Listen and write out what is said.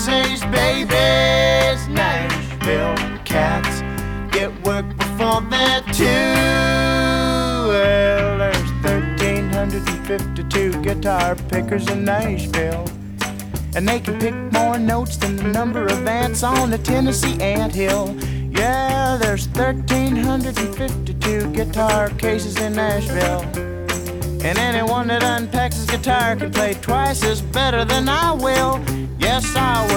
Tennessee's babies. Nashville cats get work before they're two. Well, there's 1,352 guitar pickers in Nashville, and they can pick more notes than the number of ants on the Tennessee anthill. Yeah, there's 1,352 guitar cases in Nashville, and anyone that unpacks his guitar can play twice as better than I will. Yes, I will.